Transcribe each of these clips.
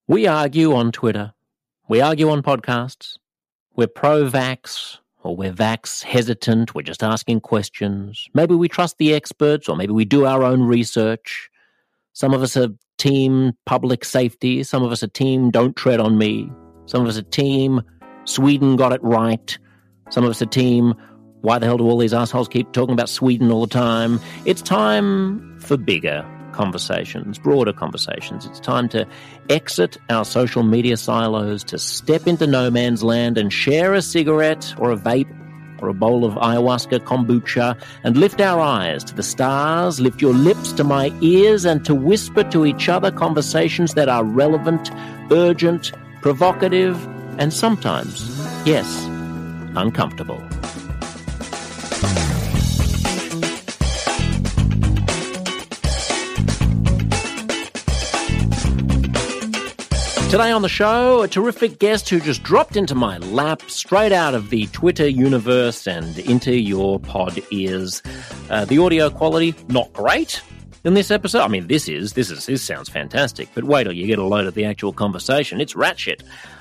We argue on Twitter. We argue on podcasts. We're pro-vax, or we're vax hesitant. We're just asking questions. Maybe we trust the experts, or maybe we do our own research. Some of us are team public safety. Some of us are team don't tread on me. Some of us are team Sweden got it right. Some of us are team why the hell do all these assholes keep talking about Sweden all the time? It's time for bigger conversations, broader conversations. It's time to exit our social media silos, to step into no man's land and share a cigarette or a vape or a bowl of ayahuasca kombucha and lift our eyes to the stars, lift your lips to my ears, and to whisper to each other conversations that are relevant, urgent, provocative, and sometimes, yes, uncomfortable. Today on the show, a terrific guest who just dropped into my lap straight out of the Twitter universe and into your pod ears. The audio quality, not great in this episode. I mean, this sounds fantastic, but wait till you get a load of the actual conversation. It's rat shit.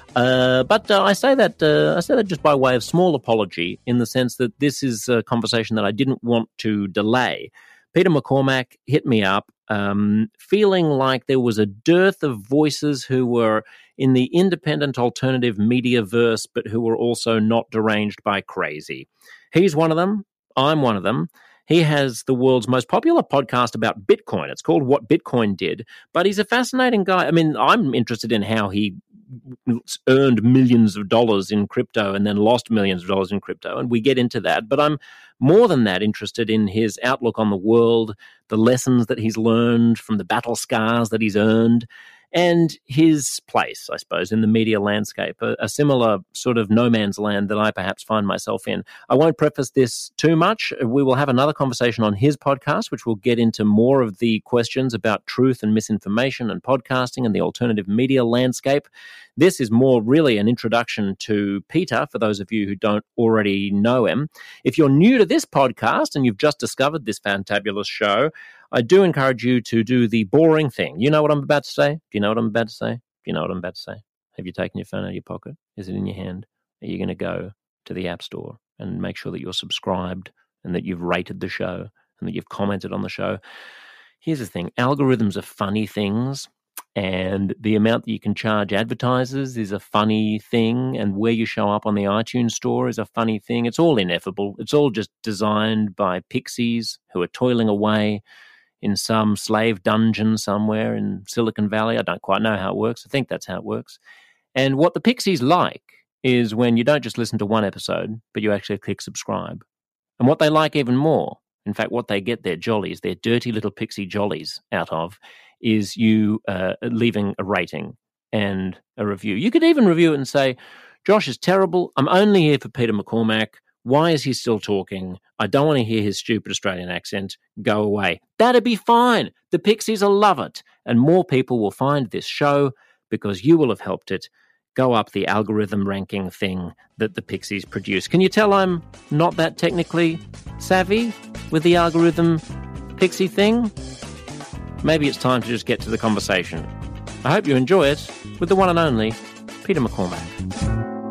But I say that just by way of small apology, in the sense that this is a conversation that I didn't want to delay. Peter McCormack hit me up, feeling like there was a dearth of voices who were in the independent alternative media verse, but who were also not deranged by crazy. He's one of them. I'm one of them. He has the world's most popular podcast about Bitcoin. It's called What Bitcoin Did, but he's a fascinating guy. I mean, I'm interested in how he earned millions of dollars in crypto and then lost millions of dollars in crypto, and we get into that. But I'm more than that interested in his outlook on the world, the lessons that he's learned from the battle scars that he's earned, and his place, I suppose, in the media landscape, a similar sort of no man's land that I perhaps find myself in. I won't preface this too much. We will have another conversation on his podcast, which will get into more of the questions about truth and misinformation and podcasting and the alternative media landscape. This is more really an introduction to Peter, for those of you who don't already know him. If you're new to this podcast and you've just discovered this fantabulous show, I do encourage you to do the boring thing. You know what I'm about to say? Do you know what I'm about to say? Do you know what I'm about to say? Have you taken your phone out of your pocket? Is it in your hand? Are you going to go to the App Store and make sure that you're subscribed and that you've rated the show and that you've commented on the show? Here's the thing. Algorithms are funny things, and the amount that you can charge advertisers is a funny thing, and where you show up on the iTunes store is a funny thing. It's all ineffable. It's all just designed by pixies who are toiling away in some slave dungeon somewhere in Silicon Valley. I don't quite know how it works. I think that's how it works. And what the pixies like is when you don't just listen to one episode, but you actually click subscribe. And what they like even more, in fact, what they get their jollies, their dirty little pixie jollies out of, is you leaving a rating and a review. You could even review it and say, Josh is terrible. I'm only here for Peter McCormack. Why is he still talking? I don't want to hear his stupid Australian accent. Go away. That'd be fine. The Pixies will love it. And more people will find this show because you will have helped it go up the algorithm ranking thing that the Pixies produce. Can you tell I'm not that technically savvy with the algorithm Pixie thing? Maybe it's time to just get to the conversation. I hope you enjoy it with the one and only Peter McCormack.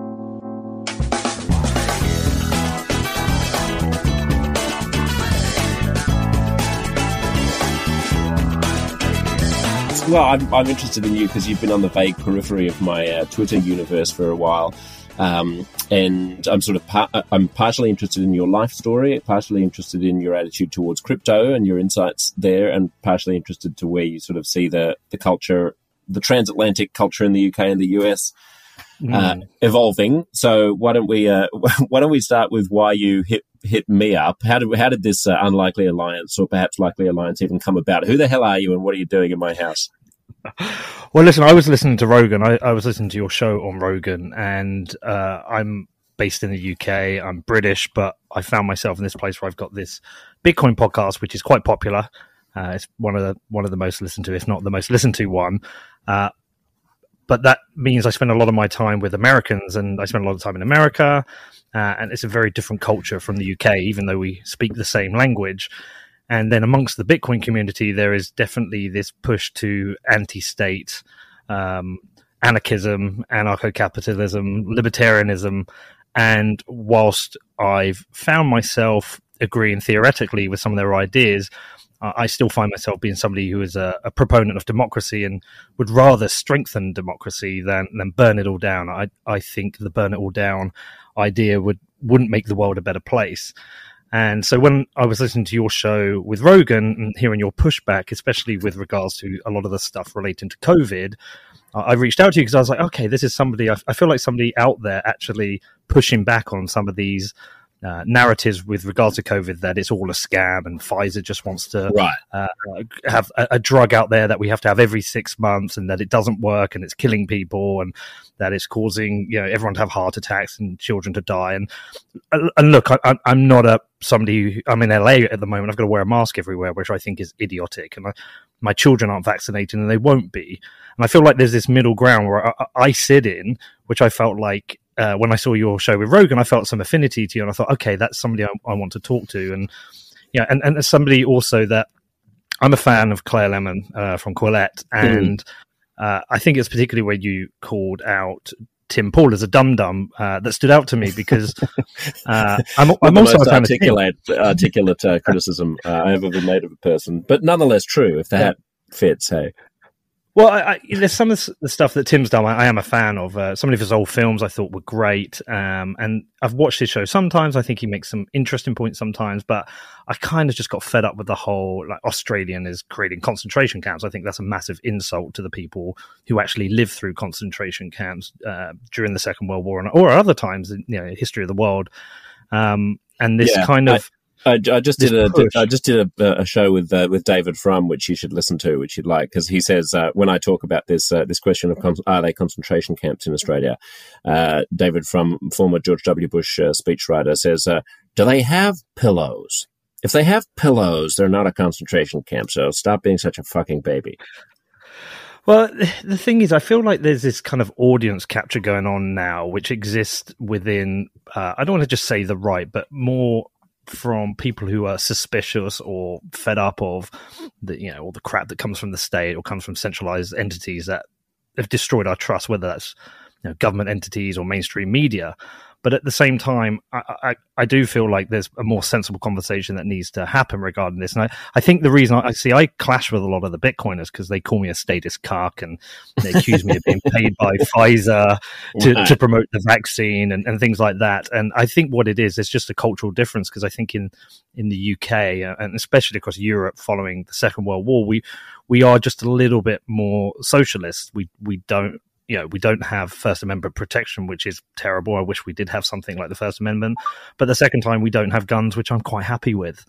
Well, I'm interested in you because you've been on the vague periphery of my Twitter universe for a while, and I'm sort of I'm partially interested in your life story, partially interested in your attitude towards crypto and your insights there, and partially interested to where you sort of see the culture, the transatlantic culture in the UK and the US evolving. So why don't we start with why you hit me up? How did this unlikely alliance, or perhaps likely alliance, even come about? Who the hell are you, and what are you doing in my house? Well, listen, I was listening to Rogan. I was listening to your show on Rogan, and I'm based in the UK. I'm British, but I found myself in this place where I've got this Bitcoin podcast, which is quite popular. It's one of the most listened to, if not the most listened to one. But that means I spend a lot of my time with Americans, and I spend a lot of time in America, and it's a very different culture from the UK, even though we speak the same language. And then amongst the Bitcoin community, there is definitely this push to anti-state, anarchism, anarcho-capitalism, libertarianism. And whilst I've found myself agreeing theoretically with some of their ideas, I still find myself being somebody who is a proponent of democracy and would rather strengthen democracy than burn it all down. I think the burn it all down idea wouldn't make the world a better place. And so when I was listening to your show with Rogan and hearing your pushback, especially with regards to a lot of the stuff relating to COVID, I reached out to you because I was like, okay, this is somebody, I feel like somebody out there actually pushing back on some of these narratives with regards to COVID, that it's all a scam and Pfizer just wants to have a drug out there that we have to have every 6 months, and that it doesn't work and it's killing people, and that it's causing everyone to have heart attacks and children to die. And look, I'm not somebody. I'm in LA at the moment. I've got to wear a mask everywhere, which I think is idiotic. And my children aren't vaccinated, and they won't be. And I feel like there's this middle ground where I sit in, which I felt like. When I saw your show with Rogan, I felt some affinity to you, and I thought, okay, that's somebody I want to talk to. And and as somebody also that I'm a fan of Claire Lemon from Quillette, and I think it's particularly when you called out Tim Pool as a dum-dum that stood out to me, because I'm also a fan articulate criticism I have ever made of a person, but nonetheless true if that fits. Hey. Well, there's some of the stuff that Tim's done I am a fan of. Some of his old films I thought were great. And I've watched his show sometimes. I think he makes some interesting points sometimes. But I kind of just got fed up with the whole, like, Australian is creating concentration camps. I think that's a massive insult to the people who actually lived through concentration camps during the Second World War or other times in history of the world. And this I just did a show with David Frum, which you should listen to, which you'd like, because he says when I talk about this question of are they concentration camps in Australia, David Frum, former George W. Bush speechwriter, says, do they have pillows? If they have pillows, they're not a concentration camp. So stop being such a fucking baby. Well, the thing is, I feel like there's this kind of audience capture going on now, which exists within, I don't want to just say the right, but more from people who are suspicious or fed up of all the crap that comes from the state or comes from centralized entities that have destroyed our trust, whether that's government entities or mainstream media. But at the same time, I do feel like there's a more sensible conversation that needs to happen regarding this. And I think the reason I clash with a lot of the Bitcoiners because they call me a status cuck and they accuse me of being paid by Pfizer to promote the vaccine and things like that. And I think what it is just a cultural difference, because I think in the UK and especially across Europe following the Second World War, we are just a little bit more socialist. We don't have First Amendment protection, which is terrible. I wish we did have something like the First Amendment. But the second time, we don't have guns, which I'm quite happy with.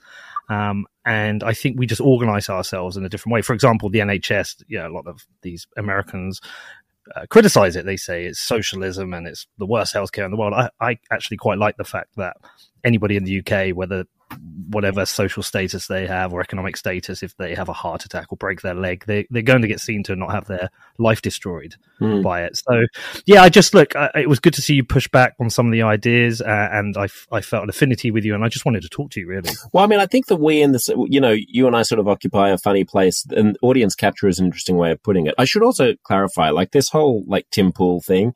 And I think we just organize ourselves in a different way. For example, the NHS, a lot of these Americans criticize it. They say it's socialism and it's the worst healthcare in the world. I actually quite like the fact that anybody in the UK, whatever social status they have or economic status, if they have a heart attack or break their leg, they're going to get seen to not have their life destroyed by it. So, I just it was good to see you push back on some of the ideas, and I felt an affinity with you, and I just wanted to talk to you, really. Well, I mean, I think that we in this, you and I sort of occupy a funny place, and audience capture is an interesting way of putting it. I should also clarify, this whole Tim Pool thing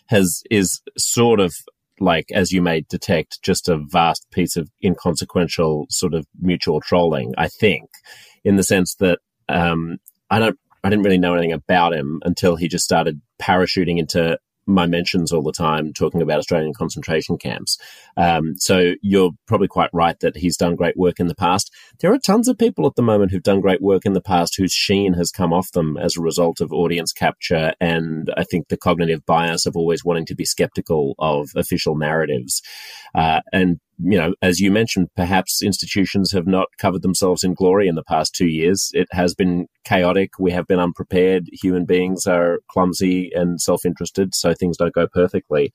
is sort of, as you may detect, just a vast piece of inconsequential sort of mutual trolling, I think, in the sense that I didn't really know anything about him until he just started parachuting into my mentions all the time, talking about Australian concentration camps. So you're probably quite right that he's done great work in the past. There are tons of people at the moment who've done great work in the past whose sheen has come off them as a result of audience capture, and I think the cognitive bias of always wanting to be skeptical of official narratives. And as you mentioned, perhaps institutions have not covered themselves in glory in the past 2 years. It has been chaotic. We have been unprepared. Human beings are clumsy and self-interested, so things don't go perfectly.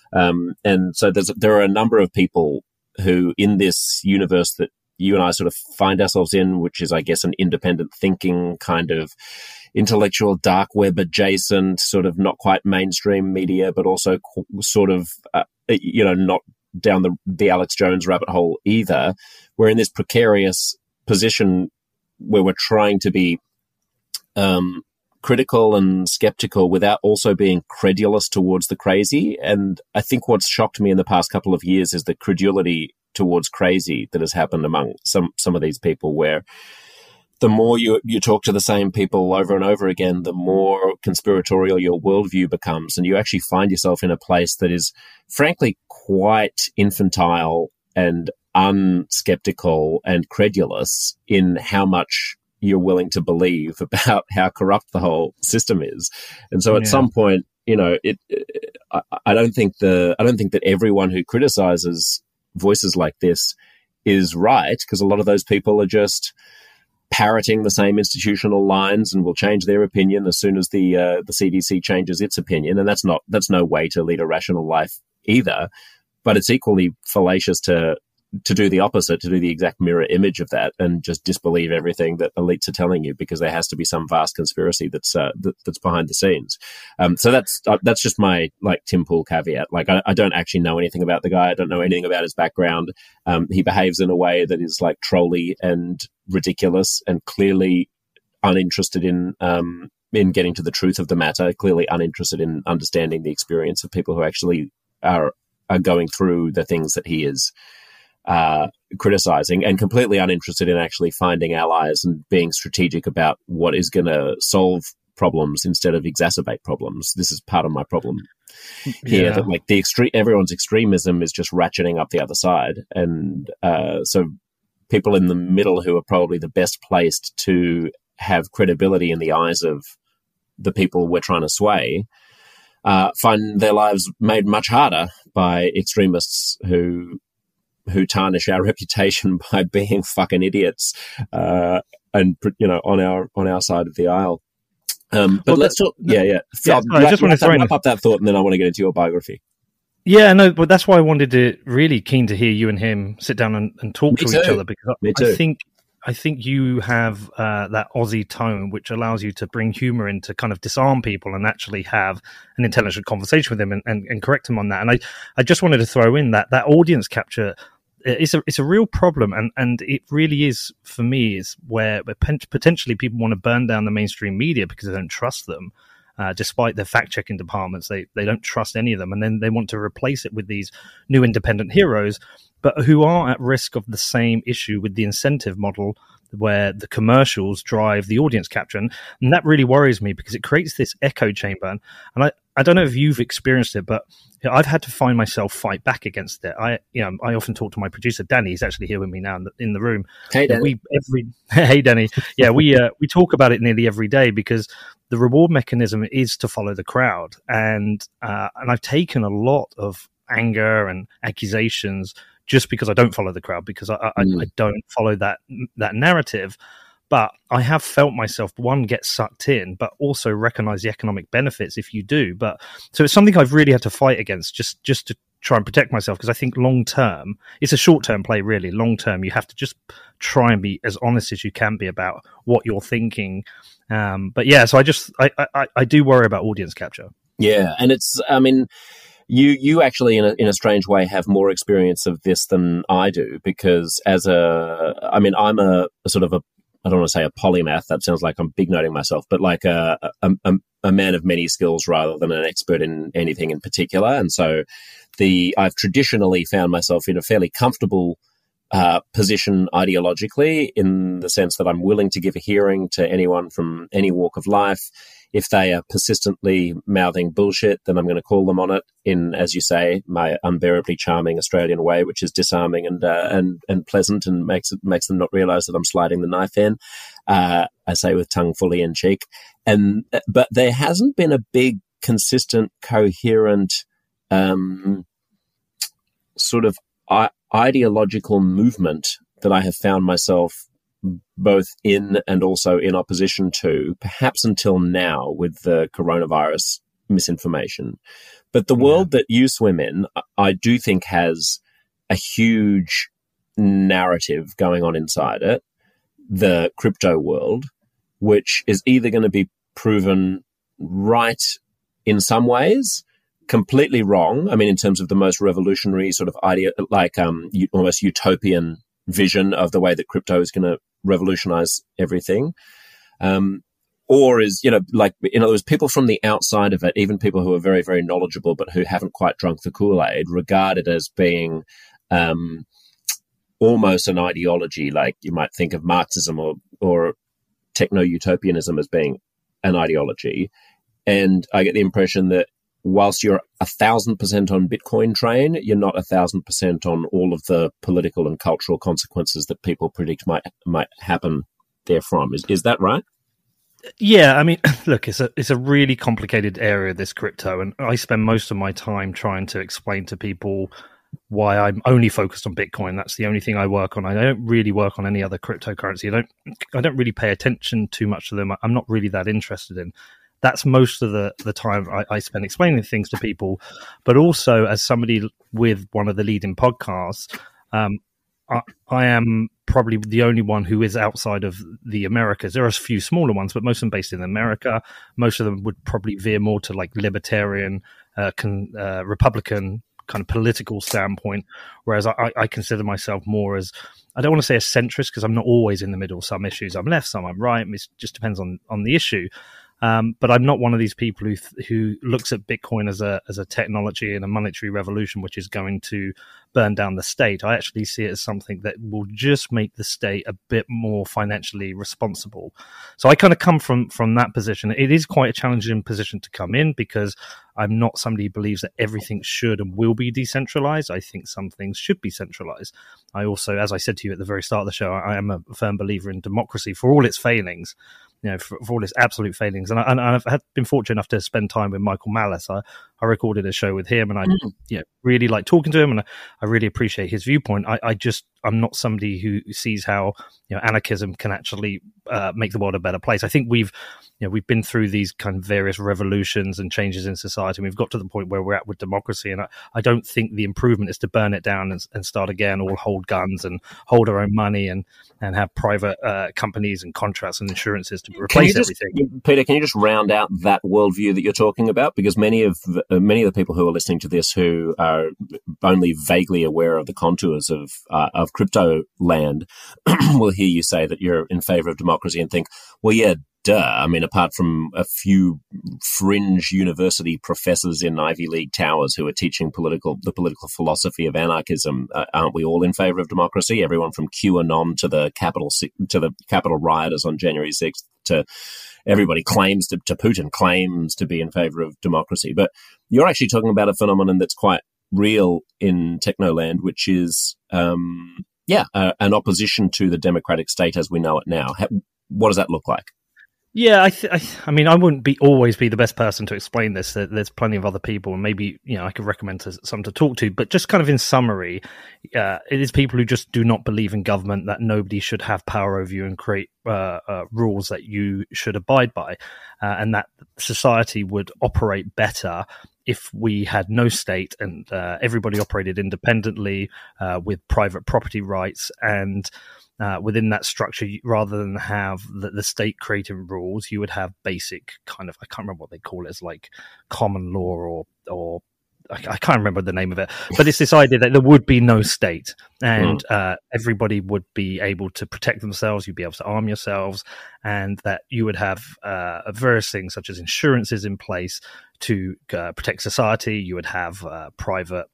And so there are a number of people who, in this universe that you and I sort of find ourselves in, which is, I guess, an independent thinking kind of intellectual dark web adjacent, sort of not quite mainstream media, but also sort of, not down the Alex Jones rabbit hole either. We're in this precarious position where we're trying to be critical and skeptical without also being credulous towards the crazy. And I think what's shocked me in the past couple of years is the credulity towards crazy that has happened among some of these people, where the more you talk to the same people over and over again, the more conspiratorial your worldview becomes. And you actually find yourself in a place that is, frankly, quite infantile and unskeptical and credulous in how much you're willing to believe about how corrupt the whole system is. And so at some point, I don't think that everyone who criticizes voices like this is right, because a lot of those people are just parroting the same institutional lines and will change their opinion as soon as the CDC changes its opinion. And that's no way to lead a rational life either. But it's equally fallacious to do the opposite, to do the exact mirror image of that and just disbelieve everything that elites are telling you, because there has to be some vast conspiracy that's behind the scenes. So that's just my Tim Pool caveat. I don't actually know anything about the guy. I don't know anything about his background. He behaves in a way that is trolly and ridiculous and clearly uninterested in getting to the truth of the matter, clearly uninterested in understanding the experience of people who actually are going through the things that he is criticizing, and completely uninterested in actually finding allies and being strategic about what is going to solve problems instead of exacerbate problems. This is part of my problem here, that everyone's extremism is just ratcheting up the other side. And so people in the middle, who are probably the best placed to have credibility in the eyes of the people we're trying to sway, find their lives made much harder by extremists who tarnish our reputation by being fucking idiots, and on our side of the aisle. But let's talk. I just want to wrap up that thought, and then I want to get into your biography. Yeah, no, but that's why I wanted to really keen to hear you and him sit down and talk to each other, because I think you have that Aussie tone, which allows you to bring humor in to kind of disarm people and actually have an intelligent conversation with them and correct them on that. And I just wanted to throw in that audience capture. It's a real problem, and it really is, for me, is where potentially people want to burn down the mainstream media because they don't trust them, despite their fact-checking departments. They don't trust any of them, and then they want to replace it with these new independent heroes, but who are at risk of the same issue with the incentive model, where the commercials drive the audience capture. And that really worries me, because it creates this echo chamber. And I don't know if you've experienced it, but I've had to find myself fight back against it. I often talk to my producer, Danny. He's actually here with me now in the room. Hey, Danny. Hey, Danny. Yeah, we talk about it nearly every day, because the reward mechanism is to follow the crowd. And I've taken a lot of anger and accusations just because I don't follow the crowd, because I don't follow that narrative. But I have felt myself, one, get sucked in, but also recognize the economic benefits if you do. But so it's something I've really had to fight against, just to try and protect myself, because I think long term, it's a short term play, really. Long term, you have to just try and be as honest as you can be about what you're thinking. But yeah, so I do worry about audience capture. Yeah, and it's, You actually, in a strange way, have more experience of this than I do, because I'm a sort of I don't want to say a polymath. That sounds like I'm big noting myself, but like a man of many skills rather than an expert in anything in particular. And so I've traditionally found myself in a fairly comfortable position ideologically, in the sense that I'm willing to give a hearing to anyone from any walk of life. If they are persistently mouthing bullshit, then I'm going to call them on it in, as you say, my unbearably charming Australian way, which is disarming and pleasant, and makes them not realize that I'm sliding the knife in. I say with tongue fully in cheek. But there hasn't been a big, consistent, coherent sort of ideological movement that I have found myself both in and also in opposition to, perhaps until now with the coronavirus misinformation. But the world that you swim in, I do think has a huge narrative going on inside it, the crypto world, which is either going to be proven right in some ways, completely wrong. I mean, in terms of the most revolutionary sort of idea, like almost utopian vision of the way that crypto is going to revolutionize everything, or is, like, in other words, people from the outside of it, even people who are very, very knowledgeable but who haven't quite drunk the Kool-Aid, regard it as being almost an ideology. Like you might think of Marxism or techno-utopianism as being an ideology. And I get the impression that whilst you're 1,000% on Bitcoin train, you're not 1,000% on all of the political and cultural consequences that people predict might happen therefrom. Is that right? Yeah, I mean, look, it's a really complicated area, this crypto, and I spend most of my time trying to explain to people why I'm only focused on Bitcoin. That's the only thing I work on. I don't really work on any other cryptocurrency. I don't really pay attention too much to them. I'm not really that interested in. That's most of the time I spend explaining things to people. But also, as somebody with one of the leading podcasts, I am probably the only one who is outside of the Americas. There are a few smaller ones, but most of them based in America. Most of them would probably veer more to like libertarian, Republican kind of political standpoint, whereas I consider myself more as, I don't want to say a centrist because I'm not always in the middle. Some issues I'm left, some I'm right. It just depends on the issue. But I'm not one of these people who looks at Bitcoin as a technology and a monetary revolution which is going to burn down the state. I actually see it as something that will just make the state a bit more financially responsible. So I kind of come from that position. It is quite a challenging position to come in because I'm not somebody who believes that everything should and will be decentralized. I think some things should be centralized. I also, as I said to you at the very start of the show, I am a firm believer in democracy for all its failings. For all its absolute failings. And I've been fortunate enough to spend time with Michael Malice. I recorded a show with him and I really like talking to him and I really appreciate his viewpoint. I'm not somebody who sees how anarchism can actually make the world a better place. I think we've been through these kind of various revolutions and changes in society, and we've got to the point where we're at with democracy. And I don't think the improvement is to burn it down and start again, all hold guns and hold our own money and have private companies and contracts and insurances to replace everything. Peter, can you just round out that worldview that you're talking about? Because many of the people who are listening to this who are only vaguely aware of the contours of crypto land will hear you say that you're in favor of democracy and think, well, yeah, duh. I mean, apart from a few fringe university professors in Ivy League towers who are teaching the political philosophy of anarchism, aren't we all in favor of democracy? Everyone from QAnon to the Capitol rioters on January 6th to everybody to Putin claims to be in favor of democracy. But you're actually talking about a phenomenon that's quite real in Technoland, which is an opposition to the democratic state as we know it now. What does that look like? Yeah, I mean, I wouldn't always be the best person to explain this. There's plenty of other people, and maybe I could recommend some to talk to. But just kind of in summary, it is people who just do not believe in government, that nobody should have power over you and create rules that you should abide by, and that society would operate better if we had no state and everybody operated independently with private property rights and. Within that structure, rather than have the state creating rules, you would have basic kind of, I can't remember what they call it, it's like common law or I can't remember the name of it, but it's this idea that there would be no state and everybody would be able to protect themselves, you'd be able to arm yourselves, and that you would have various things such as insurances in place to protect society. You would have private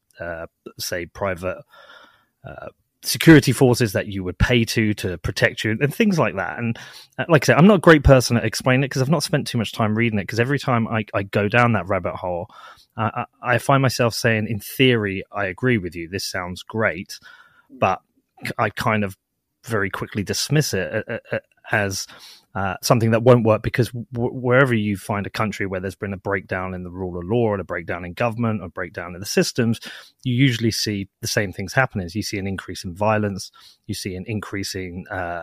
security forces that you would pay to protect you and things like that. And like I said, I'm not a great person at explaining it because I've not spent too much time reading it, because every time I go down that rabbit hole, I find myself saying, in theory, I agree with you. This sounds great, but I kind of very quickly dismiss it as something that won't work, because wherever you find a country where there's been a breakdown in the rule of law and a breakdown in government or a breakdown in the systems, you usually see the same things happening. You see an increase in violence, you see an increasing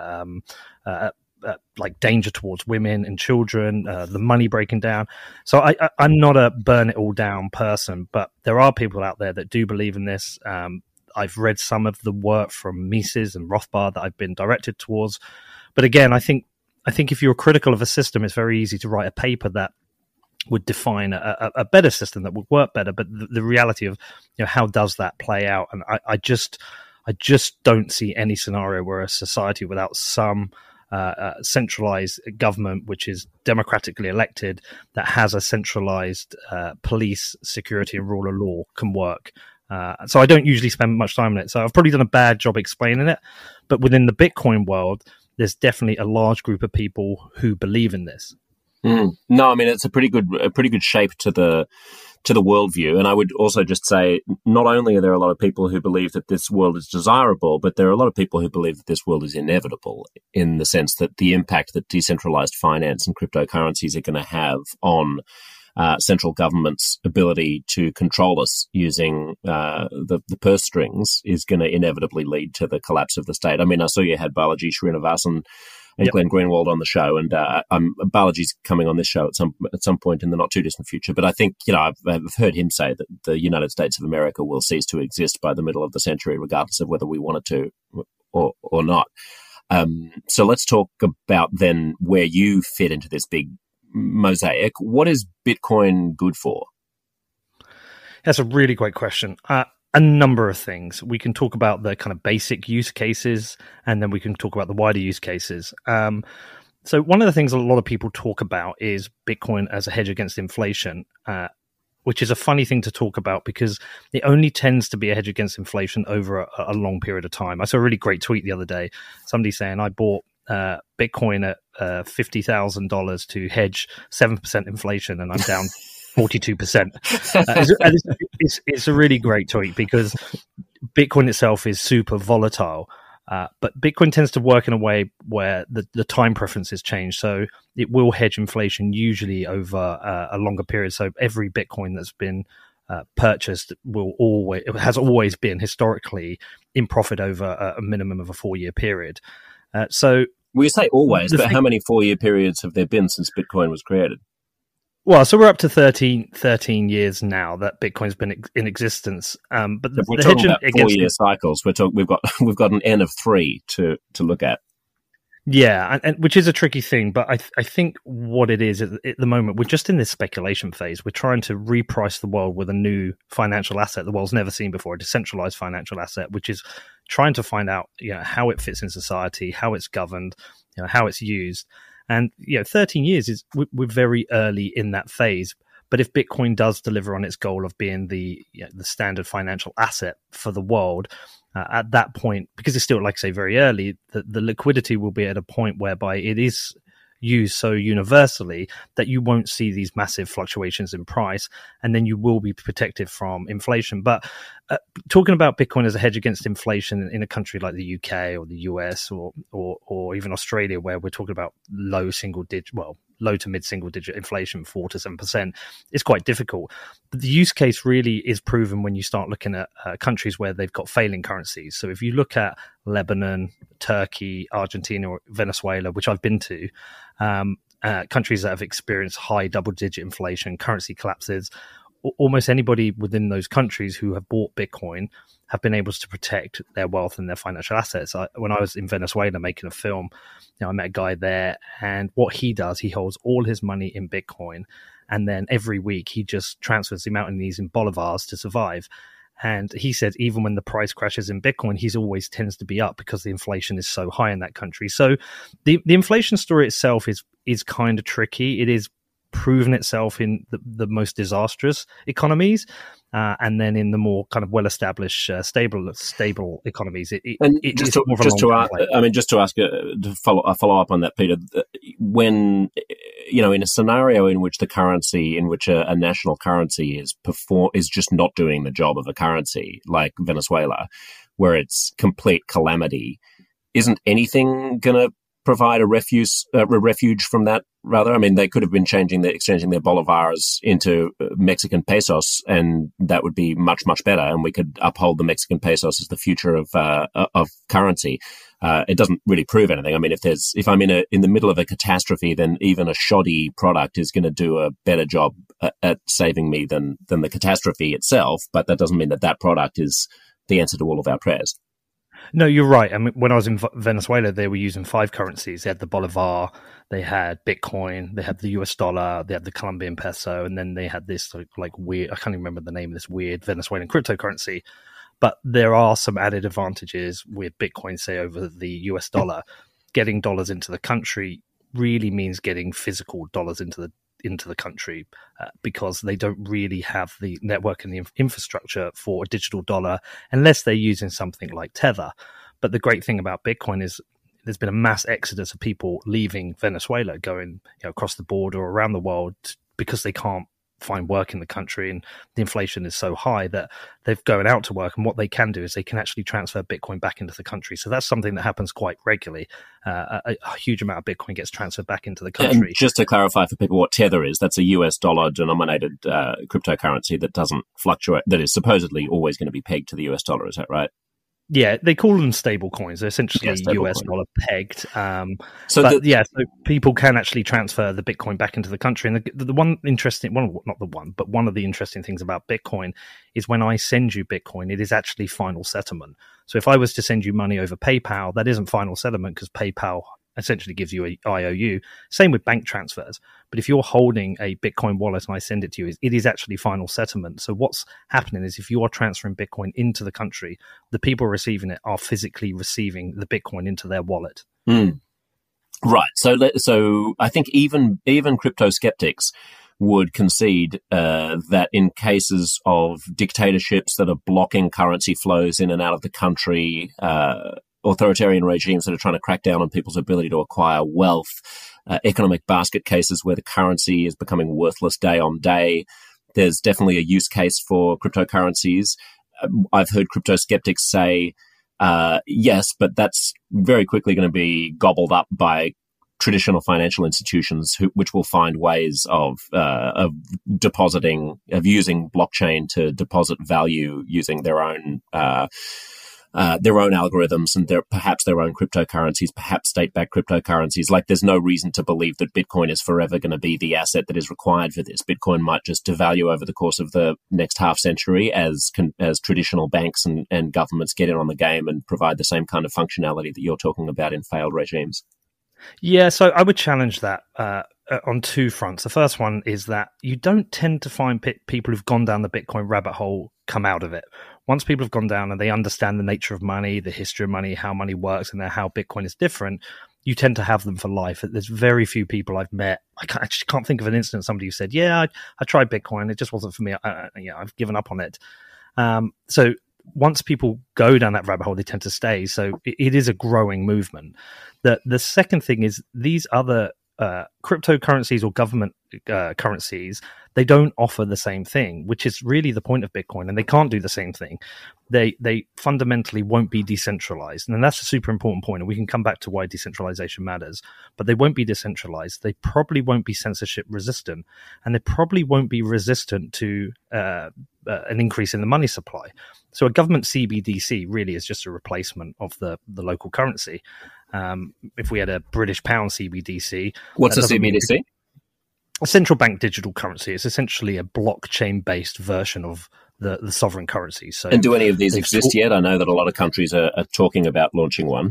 like danger towards women and children, the money breaking down. So I'm not a burn it all down person, but there are people out there that do believe in this. I've read some of the work from Mises and Rothbard that I've been directed towards. But again, I think if you're critical of a system, it's very easy to write a paper that would define a better system that would work better. But the reality of, how does that play out? And I just don't see any scenario where a society without some centralized government, which is democratically elected, that has a centralized police, security, and rule of law can work. So I don't usually spend much time on it. So I've probably done a bad job explaining it. But within the Bitcoin world, there's definitely a large group of people who believe in this. No, I mean, it's a pretty good shape to the worldview. And I would also just say, not only are there a lot of people who believe that this world is desirable, but there are a lot of people who believe that this world is inevitable, in the sense that the impact that decentralized finance and cryptocurrencies are going to have on central government's ability to control us using the purse strings is going to inevitably lead to the collapse of the state. I mean, I saw you had Balaji Srinivasan and Glenn Greenwald on the show, and Balaji's coming on this show at some point in the not too distant future. But I think, I've heard him say that the United States of America will cease to exist by the middle of the century, regardless of whether we want it to or not. So let's talk about then where you fit into this big mosaic. What is Bitcoin good for? That's a really great question. A number of things. We can talk about the kind of basic use cases, and then we can talk about the wider use cases. So one of the things a lot of people talk about is Bitcoin as a hedge against inflation, which is a funny thing to talk about because it only tends to be a hedge against inflation over a long period of time. I saw a really great tweet the other day, somebody saying, I bought Bitcoin at $50,000 to hedge 7% inflation, and I'm down 42%. It's a really great tweet because Bitcoin itself is super volatile, but Bitcoin tends to work in a way where the time preferences change. So it will hedge inflation usually over a longer period. So every Bitcoin that's been purchased has always been historically in profit over a minimum of a 4-year period. So you say always, but how many 4-year periods have there been since Bitcoin was created? Well, so we're up to 13 years now that Bitcoin's been in existence. But if we're talking about 4-year cycles, we've got an N of 3 to look at. Yeah, and which is a tricky thing. But I think what it is at the moment, we're just in this speculation phase. We're trying to reprice the world with a new financial asset the world's never seen before, a decentralized financial asset, which is trying to find out how it fits in society, how it's governed, how it's used. And 13 years we're very early in that phase. But if Bitcoin does deliver on its goal of being the standard financial asset for the world, at that point, because it's still, like I say, very early, the liquidity will be at a point whereby it is used so universally that you won't see these massive fluctuations in price, and then you will be protected from inflation. But talking about Bitcoin as a hedge against inflation in a country like the UK or the US or even Australia, where we're talking about low to mid single digit inflation, 4 to 7%, it's quite difficult. But the use case really is proven when you start looking at countries where they've got failing currencies. So if you look at Lebanon, Turkey, Argentina, or Venezuela, which I've been to, countries that have experienced high double-digit inflation, currency collapses, almost anybody within those countries who have bought Bitcoin have been able to protect their wealth and their financial assets. When I was in Venezuela making a film, I met a guy there, and what he does, he holds all his money in Bitcoin, and then every week he just transfers the amount he needs in bolivars to survive. And he said even when the price crashes in Bitcoin, he's always tends to be up because the inflation is so high in that country. So the inflation story itself is kind of tricky. It is proven itself in the most disastrous economies, and then in the more kind of well-established, stable economies, to follow up on that, Peter. When in a scenario in which a national currency is just not doing the job of a currency, like Venezuela, where it's complete calamity, isn't anything going to provide a refuge from that? Rather, I mean, they could have been exchanging their bolivars into Mexican pesos, and that would be much, much better. And we could uphold the Mexican pesos as the future of currency. It doesn't really prove anything. I mean, if I'm in the middle of a catastrophe, then even a shoddy product is going to do a better job at saving me than the catastrophe itself. But that doesn't mean that product is the answer to all of our prayers. No, you're right. I mean, when I was in Venezuela, they were using 5 currencies. They had the bolivar, they had Bitcoin, they had the US dollar, they had the Colombian peso, and then they had this like weird, I can't even remember the name of this weird Venezuelan cryptocurrency. But there are some added advantages with Bitcoin, say, over the US dollar. getting dollars into the country really means getting physical dollars into the country, because they don't really have the network and the infrastructure for a digital dollar unless they're using something like Tether. But the great thing about Bitcoin is there's been a mass exodus of people leaving Venezuela, going across the border or around the world, because they can't find work in the country, and the inflation is so high that they're going out to work, and what they can do is they can actually transfer Bitcoin back into the country. So that's something that happens quite regularly. A huge amount of Bitcoin gets transferred back into the country. And just to clarify for people what Tether is, that's a US dollar denominated cryptocurrency that doesn't fluctuate, that is supposedly always going to be pegged to the US dollar. Is that right? Yeah, they call them stable coins. They're essentially US dollar pegged. So people can actually transfer the Bitcoin back into the country. And the one interesting, well, not the one, but one of the interesting things about Bitcoin is when I send you Bitcoin, it is actually final settlement. So if I was to send you money over PayPal, that isn't final settlement because PayPal essentially gives you a IOU. Same with bank transfers. But if you're holding a Bitcoin wallet and I send it to you, it is actually final settlement. So what's happening is if you are transferring Bitcoin into the country, the people receiving it are physically receiving the Bitcoin into their wallet. Mm. Right. So I think even crypto skeptics would concede that in cases of dictatorships that are blocking currency flows in and out of the country, authoritarian regimes that are trying to crack down on people's ability to acquire wealth, economic basket cases where the currency is becoming worthless day on day. There's definitely a use case for cryptocurrencies. I've heard crypto skeptics say, yes, but that's very quickly going to be gobbled up by traditional financial institutions, which will find ways of using blockchain to deposit value using their own algorithms and perhaps their own cryptocurrencies, perhaps state-backed cryptocurrencies. Like, there's no reason to believe that Bitcoin is forever going to be the asset that is required for this. Bitcoin might just devalue over the course of the next half century as traditional banks and governments get in on the game and provide the same kind of functionality that you're talking about in failed regimes. Yeah, so I would challenge that on two fronts. The first one is that you don't tend to find people who've gone down the Bitcoin rabbit hole come out of it. Once people have gone down and they understand the nature of money, the history of money, how money works, and how Bitcoin is different, you tend to have them for life. There's very few people I've met. I just can't think of an instance somebody who said, yeah, I tried Bitcoin. It just wasn't for me. I've given up on it. So once people go down that rabbit hole, they tend to stay. So it is a growing movement. The second thing is these other cryptocurrencies or government currencies, they don't offer the same thing, which is really the point of Bitcoin, and they can't do the same thing. They fundamentally won't be decentralized, and that's a super important point, and we can come back to why decentralization matters, but they won't be decentralized. They probably won't be censorship resistant, and they probably won't be resistant to an increase in the money supply. So a government CBDC really is just a replacement of the local currency. If we had a British pound CBDC... What's a CBDC? A central bank digital currency. It's essentially a blockchain-based version of the sovereign currency. So, and do any of these exist yet? I know that a lot of countries are talking about launching one.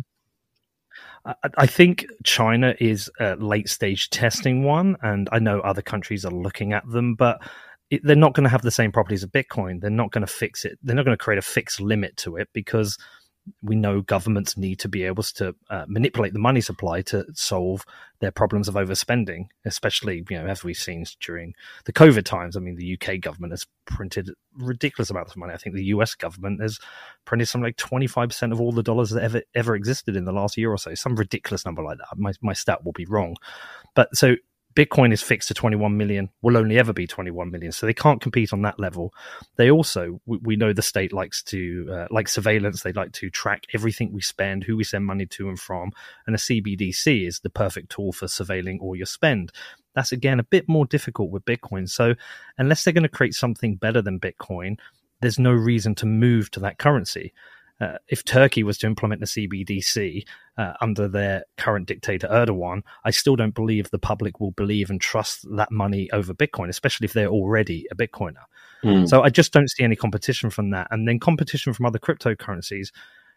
I think China is late-stage testing one, and I know other countries are looking at them, but they're not going to have the same properties of Bitcoin. They're not going to fix it. They're not going to create a fixed limit to it, because we know governments need to be able to manipulate the money supply to solve their problems of overspending, especially, as we've seen during the COVID times. I mean, the UK government has printed ridiculous amounts of money. I think the US government has printed something like 25% of all the dollars that ever existed in the last year or so. Some ridiculous number like that. My stat will be wrong. But so Bitcoin is fixed to 21 million, will only ever be 21 million. So they can't compete on that level. They also, we know the state likes to, like surveillance, they like to track everything we spend, who we send money to and from. And a CBDC is the perfect tool for surveilling all your spend. That's, again, a bit more difficult with Bitcoin. So unless they're going to create something better than Bitcoin, there's no reason to move to that currency. If Turkey was to implement the CBDC under their current dictator Erdogan, I still don't believe the public will believe and trust that money over Bitcoin, especially if they're already a Bitcoiner. So I just don't see any competition from that. And then competition from other cryptocurrencies.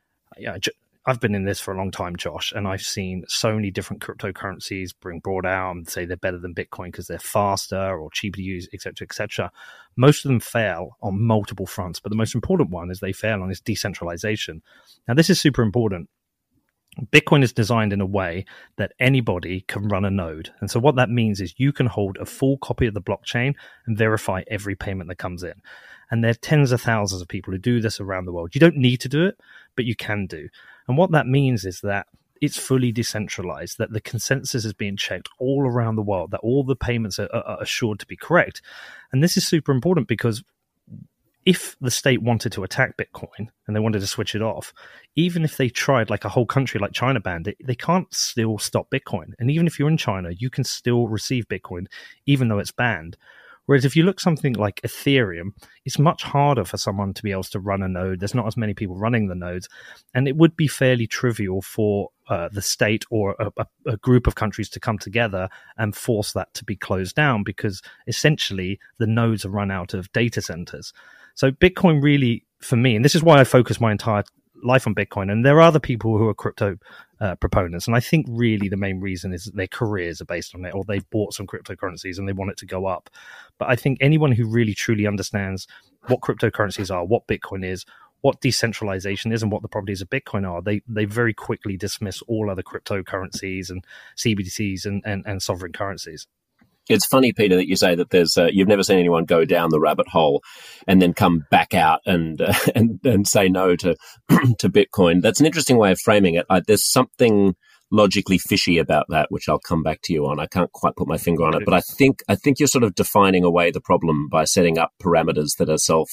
I've been in this for a long time, Josh, and I've seen so many different cryptocurrencies being brought out and say they're better than Bitcoin because they're faster or cheaper to use, et cetera, et cetera. Most of them fail on multiple fronts, but the most important one is they fail on is decentralization. Now, this is super important. Bitcoin is designed in a way that anybody can run a node. And so what that means is you can hold a full copy of the blockchain and verify every payment that comes in. And there are tens of thousands of people who do this around the world. You don't need to do it, but you can do. And what that means is that it's fully decentralized, that the consensus is being checked all around the world, that all the payments are assured to be correct. And this is super important because if the state wanted to attack Bitcoin and they wanted to switch it off, even if they tried, like a whole country like China banned it, they can't still stop Bitcoin. And even if you're in China, you can still receive Bitcoin, even though it's banned. Whereas if you look something like Ethereum, it's much harder for someone to be able to run a node. There's not as many people running the nodes. And it would be fairly trivial for the state or a group of countries to come together and force that to be closed down, because essentially the nodes are run out of data centers. So Bitcoin really, for me, and this is why I focus my entire life on Bitcoin, and there are other people who are crypto proponents, and I think really the main reason is that their careers are based on it, or they bought some cryptocurrencies and they want it to go up. But I think anyone who really truly understands what cryptocurrencies are, what Bitcoin is, what decentralization is, and what the properties of Bitcoin are, they very quickly dismiss all other cryptocurrencies and CBDCs and sovereign currencies. It's funny, Peter, that you say that there's you've never seen anyone go down the rabbit hole and then come back out and say no to to Bitcoin. That's an interesting way of framing it. There's something logically fishy about that, which I'll come back to you on. I can't quite put my finger on it, but I think you're sort of defining away the problem by setting up parameters that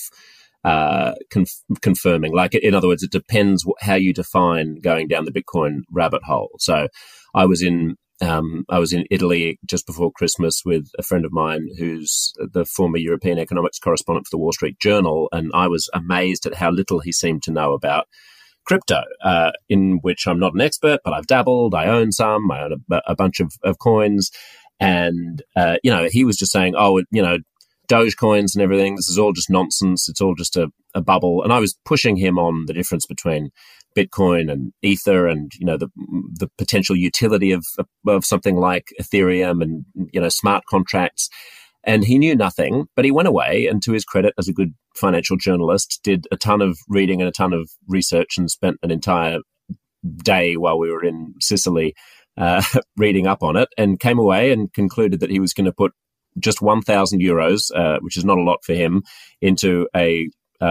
are confirming. Like, in other words, it depends how you define going down the Bitcoin rabbit hole. So I was in Italy just before Christmas with a friend of mine who's the former European economics correspondent for the Wall Street Journal, and I was amazed at how little he seemed to know about crypto, in which I'm not an expert, but I've dabbled. I own some. I own a bunch of coins. And, he was just saying, Dogecoins and everything, this is all just nonsense. It's all just a bubble. And I was pushing him on the difference between Bitcoin and Ether, and the potential utility of something like Ethereum and smart contracts. And he knew nothing, but he went away, and to his credit, as a good financial journalist, did a ton of reading and a ton of research, and spent an entire day while we were in Sicily reading up on it, and came away and concluded that he was going to put just 1,000 euros, which is not a lot for him, into an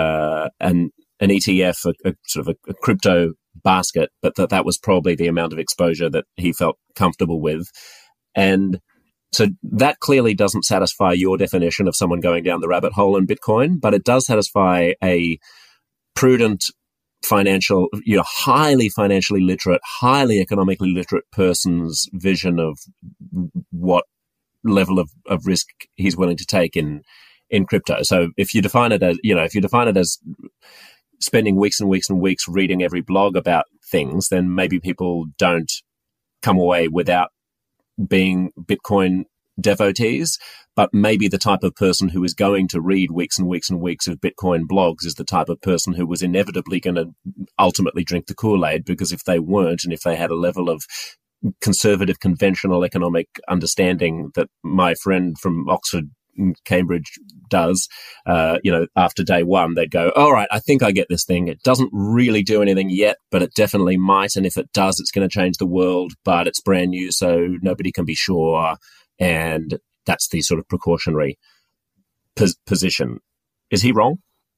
ETF, a crypto basket, but that was probably the amount of exposure that he felt comfortable with. And so that clearly doesn't satisfy your definition of someone going down the rabbit hole in Bitcoin, but it does satisfy a prudent financial, highly financially literate, highly economically literate person's vision of what level of risk he's willing to take in crypto. So if you define it as spending weeks and weeks and weeks reading every blog about things, then maybe people don't come away without being Bitcoin devotees. But maybe the type of person who is going to read weeks and weeks and weeks of Bitcoin blogs is the type of person who was inevitably going to ultimately drink the Kool-Aid, because if they weren't, and if they had a level of conservative, conventional economic understanding that my friend from Oxford, Cambridge does, after day one, they'd go, all right, I think I get this thing. It doesn't really do anything yet, but it definitely might. And if it does, it's going to change the world, but it's brand new, so nobody can be sure. And that's the sort of precautionary position. Is he wrong?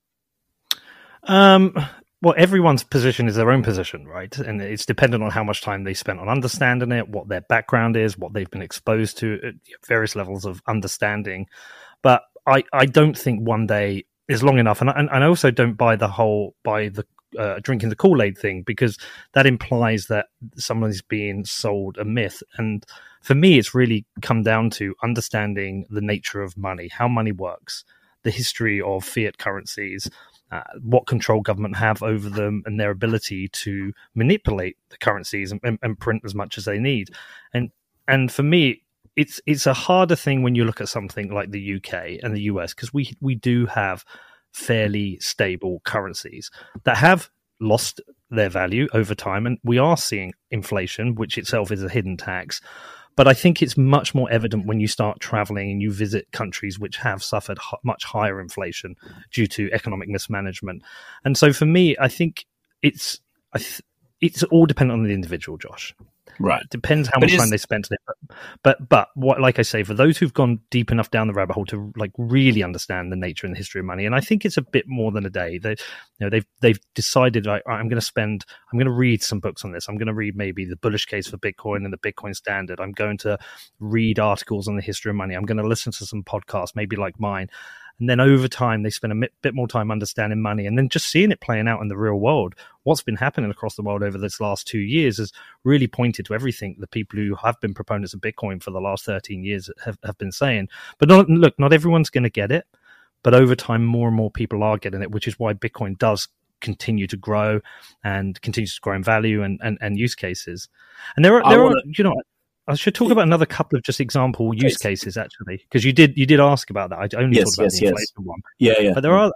Well, everyone's position is their own position, right? And it's dependent on how much time they spent on understanding it, what their background is, what they've been exposed to at various levels of understanding. But I don't think one day is long enough. And I also don't buy the drinking the Kool-Aid thing, because that implies that someone's being sold a myth. And for me, it's really come down to understanding the nature of money, how money works, the history of fiat currencies, what control government have over them, and their ability to manipulate the currencies and print as much as they need. And for me, it's a harder thing when you look at something like the UK and the US, because we do have fairly stable currencies that have lost their value over time, and we are seeing inflation, which itself is a hidden tax. But I think it's much more evident when you start traveling and you visit countries which have suffered much higher inflation due to economic mismanagement. And so for me, I think if it's all dependent on the individual, Josh. Right. It depends how much time they spent on it. But what, like I say, for those who've gone deep enough down the rabbit hole to like really understand the nature and the history of money, and I think it's a bit more than a day. They've decided, like, I'm going to read some books on this. I'm going to read maybe the bullish case for Bitcoin and the Bitcoin Standard. I'm going to read articles on the history of money. I'm going to listen to some podcasts, maybe like mine. And then over time, they spend a bit more time understanding money and then just seeing it playing out in the real world. What's been happening across the world over this last 2 years has really pointed to everything the people who have been proponents of Bitcoin for the last 13 years have been saying. But not everyone's going to get it. But over time, more and more people are getting it, which is why Bitcoin does continue to grow and continues to grow in value and use cases. And there are I should talk about another couple of just example use cases, actually, because you did ask about that. I only talked about the inflation one. Yeah. But there are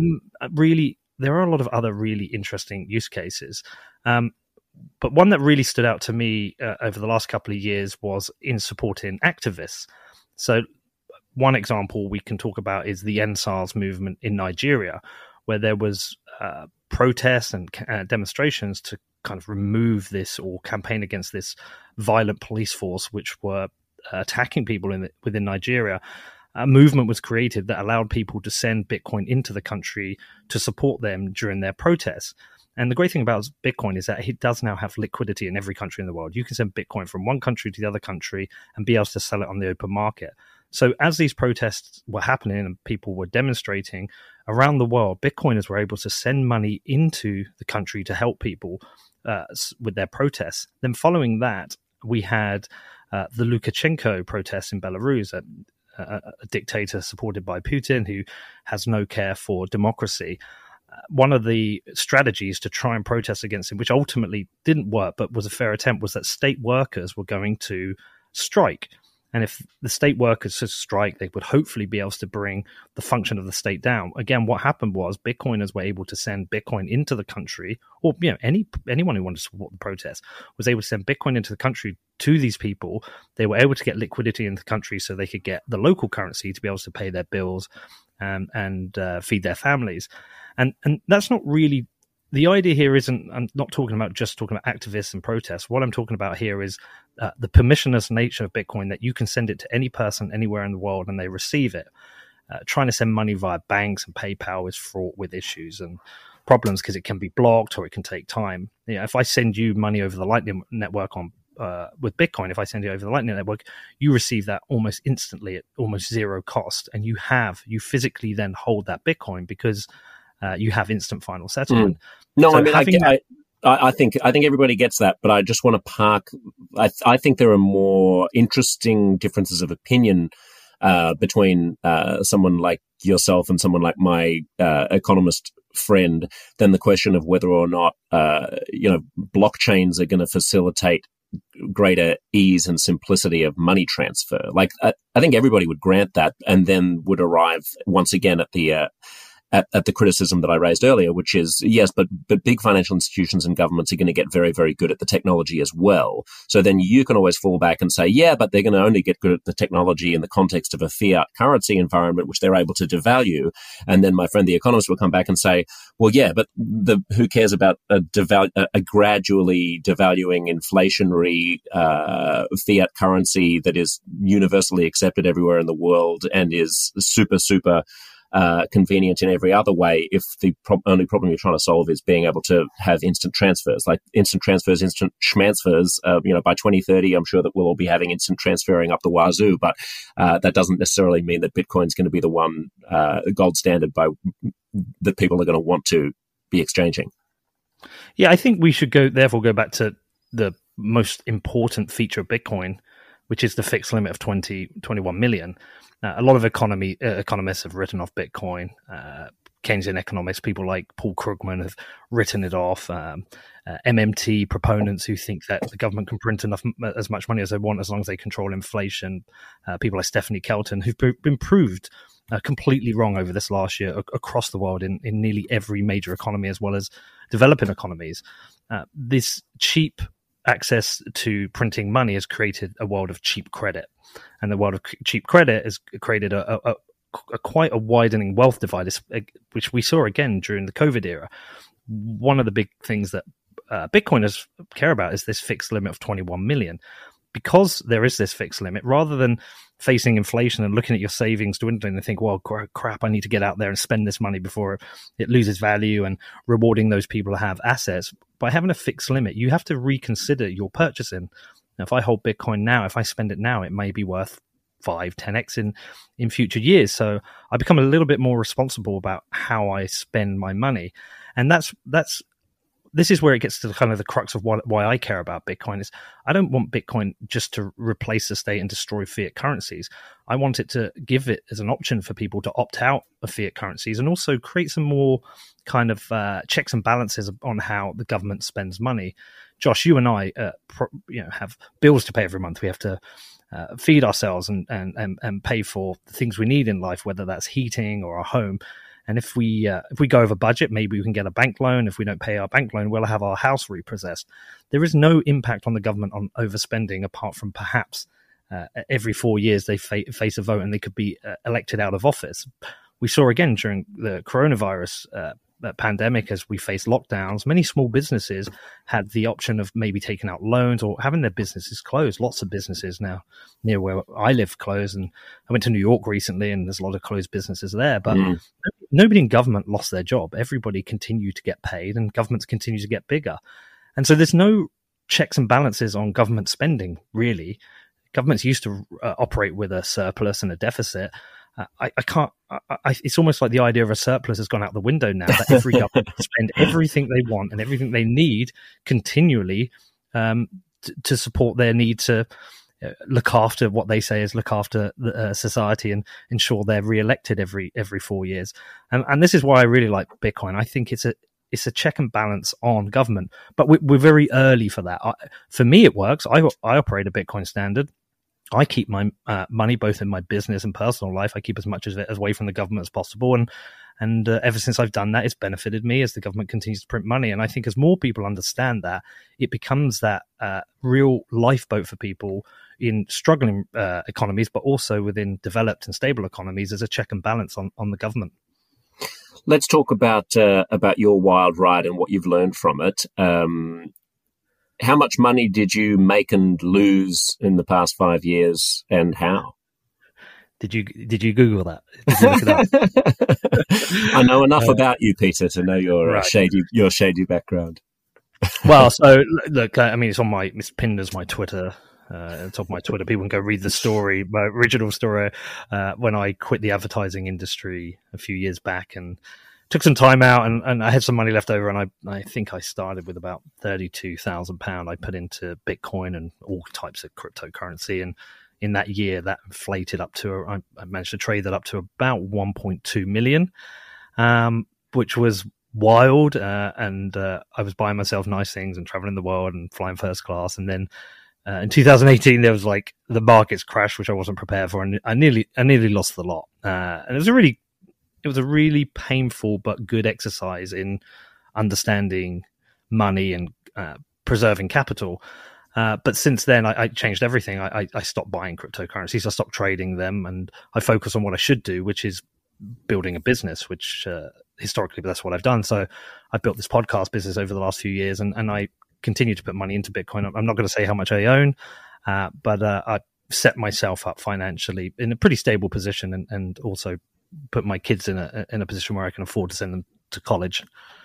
a lot of other really interesting use cases. But one that really stood out to me over the last couple of years was in supporting activists. So one example we can talk about is the EndSARS movement in Nigeria, where there was protests and demonstrations to kind of remove this or campaign against this violent police force which were attacking people within Nigeria. A movement was created that allowed people to send Bitcoin into the country to support them during their protests. And the great thing about Bitcoin is that it does now have liquidity in every country in the world. You can send Bitcoin from one country to the other country and be able to sell it on the open market. So as these protests were happening and people were demonstrating around the world, Bitcoiners were able to send money into the country to help people with their protests. Then following that, we had the Lukashenko protests in Belarus, a dictator supported by Putin who has no care for democracy. One of the strategies to try and protest against him, which ultimately didn't work but was a fair attempt, was that state workers were going to strike. And if the state workers should strike, they would hopefully be able to bring the function of the state down. Again, what happened was Bitcoiners were able to send Bitcoin into the country, or anyone who wanted to support the protest was able to send Bitcoin into the country to these people. They were able to get liquidity in the country so they could get the local currency to be able to pay their bills and feed their families. And that's not really... The idea here isn't, I'm not talking about activists and protests. What I'm talking about here is the permissionless nature of Bitcoin, that you can send it to any person anywhere in the world and they receive it. Trying to send money via banks and PayPal is fraught with issues and problems because it can be blocked or it can take time. If I send you money over the Lightning Network with Bitcoin, if I send you over the Lightning Network, you receive that almost instantly at almost zero cost. And you physically then hold that Bitcoin because you have instant final settlement. No, so I think everybody gets that, but I just want to park. I think there are more interesting differences of opinion between someone like yourself and someone like my economist friend than the question of whether or not blockchains are going to facilitate greater ease and simplicity of money transfer. Like I think everybody would grant that, and then would arrive once again at the at the criticism that I raised earlier, which is, yes, but big financial institutions and governments are going to get very, very good at the technology as well. So then you can always fall back and say, yeah, but they're going to only get good at the technology in the context of a fiat currency environment, which they're able to devalue. And then my friend, the economist, will come back and say, well, yeah, but who cares about a gradually devaluing inflationary fiat currency that is universally accepted everywhere in the world and is super, super convenient in every other way if the only problem you're trying to solve is being able to have instant transfers, instant schmansfers. By 2030, I'm sure that we'll all be having instant transferring up the wazoo, but that doesn't necessarily mean that Bitcoin's going to be the one gold standard that people are going to want to be exchanging. Yeah, I think we should go back to the most important feature of Bitcoin, which is the fixed limit of 21 million. A lot of economists have written off Bitcoin. Keynesian economists, people like Paul Krugman, have written it off. MMT proponents who think that the government can print as much money as they want as long as they control inflation. People like Stephanie Kelton, who've been proved completely wrong over this last year across the world in nearly every major economy as well as developing economies. This cheap access to printing money has created a world of cheap credit, and the world of cheap credit has created a quite a widening wealth divide, which we saw again during the COVID era. One of the big things that Bitcoiners care about is this fixed limit of 21 million. Because there is this fixed limit, rather than facing inflation and looking at your savings dwindling and think, well, crap, I need to get out there and spend this money before it loses value, and rewarding those people who have assets. By having a fixed limit, you have to reconsider your purchasing. Now, if I hold Bitcoin now, if I spend it now, it may be worth 5-10x in future years. So I become a little bit more responsible about how I spend my money. And this is where it gets to kind of the crux of why I care about Bitcoin. Is I don't want Bitcoin just to replace the state and destroy fiat currencies. I want it to give it as an option for people to opt out of fiat currencies, and also create some more kind of checks and balances on how the government spends money. Josh, you and I have bills to pay every month. We have to feed ourselves and pay for the things we need in life, whether that's heating or a home. And if we go over budget, maybe we can get a bank loan. If we don't pay our bank loan, we'll have our house repossessed. There is no impact on the government on overspending, apart from perhaps every 4 years they face a vote and they could be elected out of office. We saw again during the coronavirus pandemic, as we faced lockdowns, many small businesses had the option of maybe taking out loans or having their businesses closed. Lots of businesses now near where I live closed, and I went to New York recently and there's a lot of closed businesses there, but nobody in government lost their job. Everybody continued to get paid, and governments continue to get bigger. And so there's no checks and balances on government spending, really. Governments used to operate with a surplus and a deficit. It's almost like the idea of a surplus has gone out the window now, that every government can spend everything they want and everything they need continually to support their need to look after what they say is look after the society and ensure they're re-elected every 4 years. And this is why I really like Bitcoin. I think it's a check and balance on government, but we're very early for that. For me, it works. I operate a Bitcoin standard. I keep my money both in my business and personal life. I keep as much of it away from the government as possible. And ever since I've done that, it's benefited me as the government continues to print money. And I think as more people understand that, it becomes that real lifeboat for people in struggling economies, but also within developed and stable economies as a check and balance on the government. Let's talk about your wild ride and what you've learned from it. How much money did you make and lose in the past 5 years, and how? Did you Google that? Did you look it up? I know enough about you, Peter, to know your shady background. Well, so look, I mean, it's pinned as my Twitter. At the top of my Twitter, people can go read the story, my original story, when I quit the advertising industry a few years back and took some time out, and I had some money left over, and I think I started with about £32,000 I put into Bitcoin and all types of cryptocurrency, and in that year that inflated up to I managed to trade that up to about 1.2 million, which was wild, and I was buying myself nice things and traveling the world and flying first class, and then in 2018 there was like the markets crashed, which I wasn't prepared for, and I nearly lost the lot, and it was a really painful but good exercise in understanding money and preserving capital. But since then, I changed everything. I stopped buying cryptocurrencies. I stopped trading them, and I focus on what I should do, which is building a business, which historically that's what I've done. So I've built this podcast business over the last few years, and I continue to put money into Bitcoin. I'm not going to say how much I own, but I set myself up financially in a pretty stable position, and also put my kids in a position where I can afford to send them to college.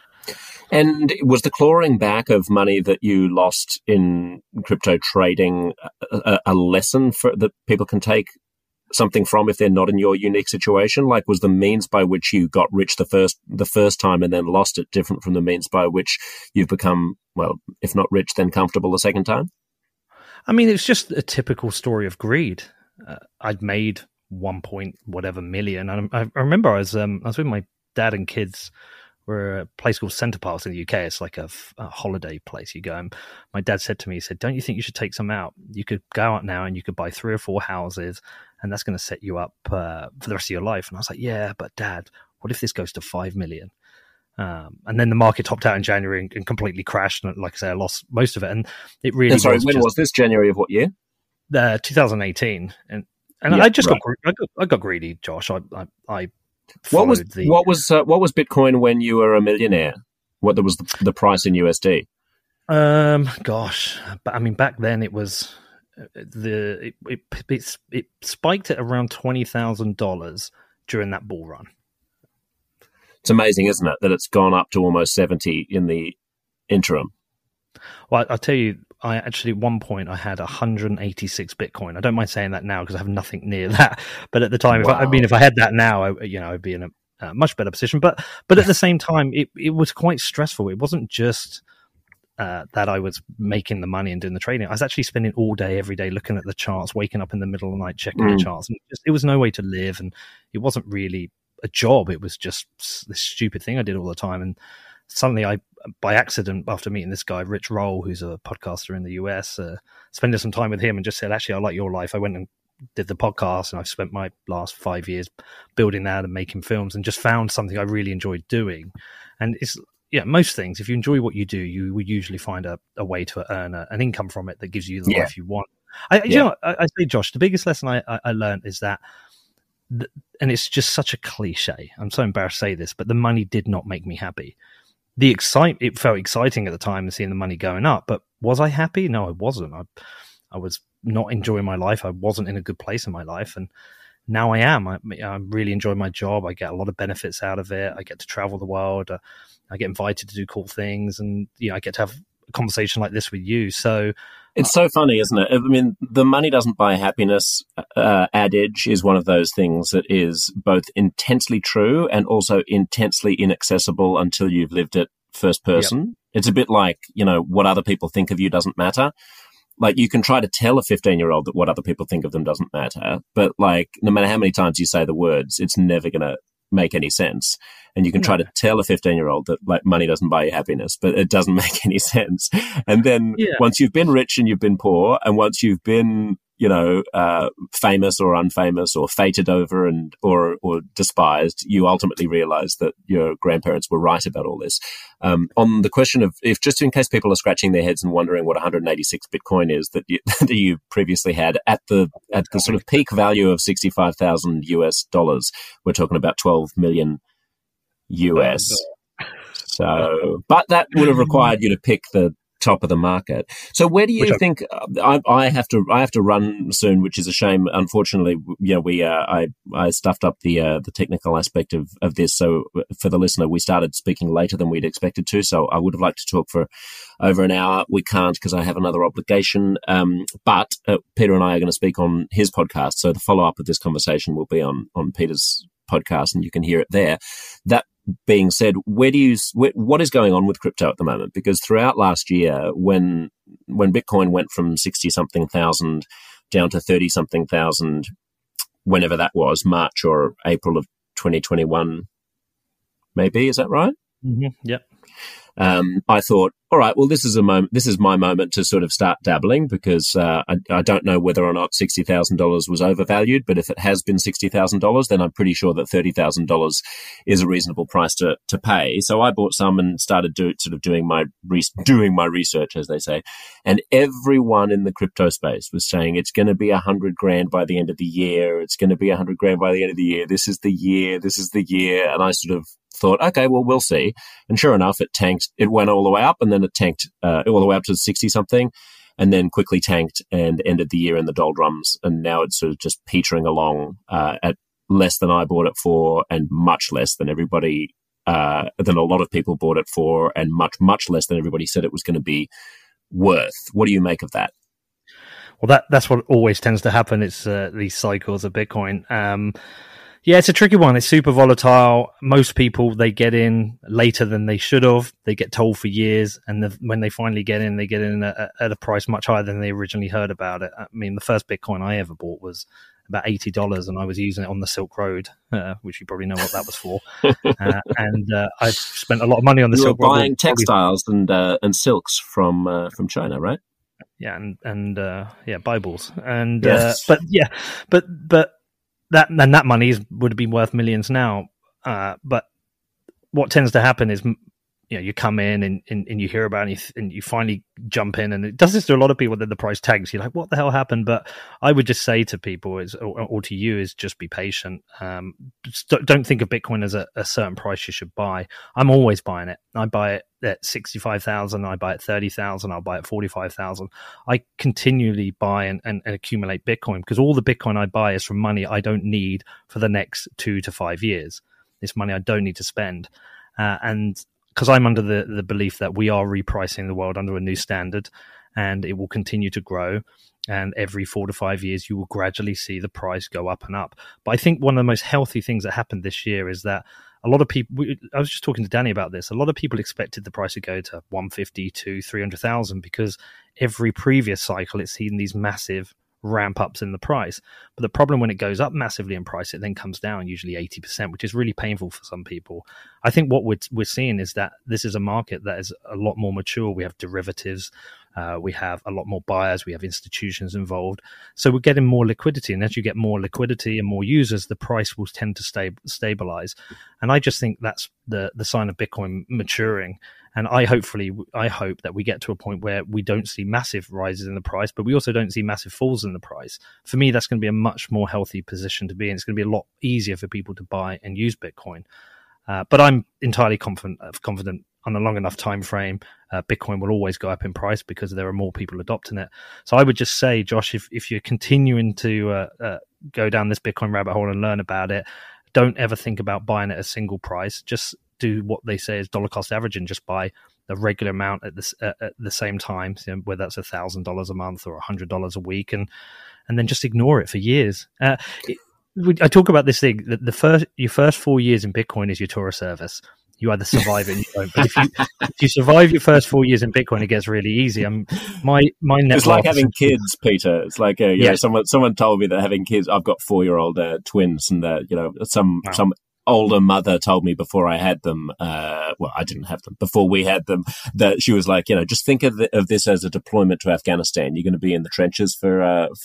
And was the clawing back of money that you lost in crypto trading a lesson that people can take something from if they're not in your unique situation? Like, was the means by which you got rich the first time and then lost it different from the means by which you've become, well, if not rich, then comfortable the second time? I mean, it's just a typical story of greed. I'd made 1 point whatever million. And I remember I was with my dad and kids. We're a place called Center Parcs in the UK. It's like a holiday place you go. And my dad said to me, he said, "Don't you think you should take some out? You could go out now and you could buy 3 or 4 houses, and that's going to set you up for the rest of your life." And I was like, "Yeah, but Dad, what if this goes to 5 million?" And then the market topped out in January and completely crashed. And like I say, I lost most of it. And it really. And sorry, when was this? January of what year? 2018. And I just got greedy, Josh. I What was Bitcoin when you were a millionaire? What was the price in USD? Gosh, but I mean, back then it was it spiked at around $20,000 during that bull run. It's amazing, isn't it, that it's gone up to almost 70 in the interim? Well, I'll tell you, I actually at one point I had 186 Bitcoin. I don't mind saying that now because I have nothing near that. But at the time, Wow. if I had that now, I'd be in a much better position. But at the same time, it was quite stressful. It wasn't just that I was making the money and doing the trading. I was actually spending all day, every day, looking at the charts, waking up in the middle of the night, checking the charts. And it was no way to live. And it wasn't really a job. It was just this stupid thing I did all the time. And suddenly I, by accident, after meeting this guy, Rich Roll, who's a podcaster in the US, spending some time with him and just said, actually, I like your life. I went and did the podcast and I've spent my last 5 years building that and making films and just found something I really enjoyed doing. And it's, most things, if you enjoy what you do, you will usually find a way to earn an income from it that gives you the life you want. I say, Josh, the biggest lesson I learned is that, and it's just such a cliche, I'm so embarrassed to say this, but the money did not make me happy. It felt exciting at the time and seeing the money going up, but was I happy? No, I wasn't. I was not enjoying my life. I wasn't in a good place in my life, and now I am. I really enjoy my job. I get a lot of benefits out of it. I get to travel the world. I get invited to do cool things, and I get to have a conversation like this with you. So it's so funny, isn't it? I mean, the money doesn't buy happiness adage is one of those things that is both intensely true and also intensely inaccessible until you've lived it first person. Yep. It's a bit like, what other people think of you doesn't matter. Like, you can try to tell a 15-year-old that what other people think of them doesn't matter, but like, no matter how many times you say the words, it's never going to make any sense. And you can try to tell a 15-year-old that like money doesn't buy you happiness, but it doesn't make any sense. And then once you've been rich and you've been poor, and once you've been, famous or unfamous or fated over or despised, you ultimately realize that your grandparents were right about all this. On the question of, if just in case people are scratching their heads and wondering what 186 Bitcoin is that you previously had at the sort of peak value of $65,000, we're talking about 12 million US. So, but that would have required you to pick the top of the market. So where do you think I have to run soon, which is a shame. Unfortunately, I stuffed up the technical aspect of this. So for the listener, we started speaking later than we'd expected to. So I would have liked to talk for over an hour. We can't because I have another obligation. But Peter and I are going to speak on his podcast. So the follow up of this conversation will be on Peter's podcast, and you can hear it there. That being said, what is going on with crypto at the moment? Because throughout last year, when Bitcoin went from 60-something thousand down to 30-something thousand, whenever that was, March or April of 2021, maybe, is that right? Mm-hmm. Yep. I thought, all right, well, this is my moment to sort of start dabbling, because I don't know whether or not $60,000 was overvalued, but if it has been $60,000, then I'm pretty sure that $30,000 is a reasonable price to pay. So I bought some and started doing my research, as they say. And everyone in the crypto space was saying it's going to be $100,000 by the end of the year. It's going to be $100,000 by the end of the year. This is the year. This is the year. And I sort of thought, okay, well, we'll see. And sure enough, it tanked. It went all the way up, and then it tanked all the way up to 60-something, and then quickly tanked and ended the year in the doldrums. And now it's sort of just petering along at less than I bought it for, and much less than everybody, than a lot of people bought it for, and much, much less than everybody said it was going to be worth. What do you make of that? Well, that's what always tends to happen. It's these cycles of Bitcoin. Yeah, it's a tricky one. It's super volatile. Most people, they get in later than they should have. They get told for years, and when they finally get in, they get in at a price much higher than they originally heard about it. I mean, the first Bitcoin I ever bought was about $80, and I was using it on the Silk Road, which you probably know what that was for. And I spent a lot of money on the Silk Road. You were buying textiles and silks from China, right? Yeah, and Bibles, and yes. but that money would have been worth millions now. But what tends to happen is, you come in and you hear about it, and you finally jump in, and it does this to a lot of people that the price tags. You're like, what the hell happened? But I would just say to people or to you is just be patient. Don't think of Bitcoin as a certain price you should buy. I'm always buying it. I buy it at 65,000, I buy at 30,000, I'll buy at 45,000. I continually buy and accumulate Bitcoin, because all the Bitcoin I buy is from money I don't need for the next 2 to 5 years. It's money I don't need to spend. And because I'm under the belief that we are repricing the world under a new standard, and it will continue to grow. And every 4 to 5 years, you will gradually see the price go up and up. But I think one of the most healthy things that happened this year is that a lot of people, I was just talking to Danny about this, a lot of people expected the price to go to 150 to 300,000 because every previous cycle it's seen these massive ramp ups in the price. But the problem when it goes up massively in price, it then comes down usually 80%, which is really painful for some people. I think what we're seeing is that this is a market that is a lot more mature. We have derivatives, we have a lot more buyers, we have institutions involved. So we're getting more liquidity. And as you get more liquidity and more users, the price will tend to stabilize. And I just think that's the sign of Bitcoin maturing. And I hope that we get to a point where we don't see massive rises in the price, but we also don't see massive falls in the price. For me, that's going to be a much more healthy position to be in. It's going to be a lot easier for people to buy and use Bitcoin. But I'm entirely confident on a long enough time frame, Bitcoin will always go up in price because there are more people adopting it. So I would just say, Josh, if you're continuing to go down this Bitcoin rabbit hole and learn about it, don't ever think about buying at a single price. Just do what they say is dollar cost averaging. Just buy the regular amount at the same time, whether that's $1,000 a month or $100 a week, and then just ignore it for years. I talk about this thing that your first 4 years in Bitcoin is your tour of service. You either survive it and you don't. But if you survive your first 4 years in Bitcoin, it gets really easy. My net it's like having kids, Peter. It's like someone told me that having kids. I've got 4-year-old twins, and some older mother told me before I had them. Well, I didn't have them before we had them. That she was like, just think of this as a deployment to Afghanistan. You're going to be in the trenches for